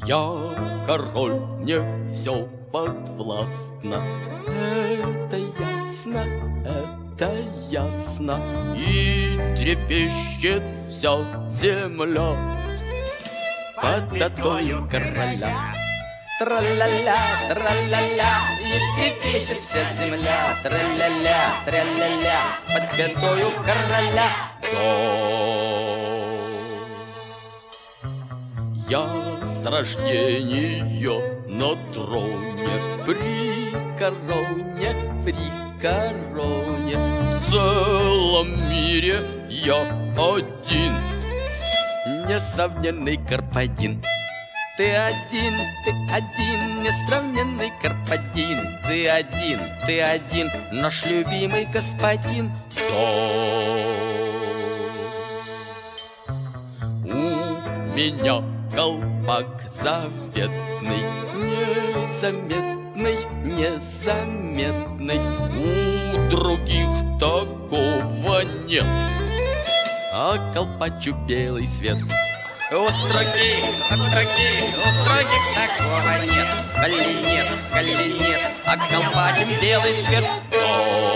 Я король, мне все подвластно. Это ясно, это ясно. И трепещет вся земля под пятою короля. Тра-ля-ля, тра-ля-ля, и трепещет вся земля. Тра-ля-ля, тра-ля-ля, под пятою короля. Я с рождения на троне, при короне, при короне. В целом мире я один, несравненный Карпадин. Ты один, несравненный Карпадин. Ты один, наш любимый господин. У меня колпак заветный, незаметный, незаметный. У других такого нет, а колпачу белый свет. У других такого нет, коли нет, а колпачем белый свет.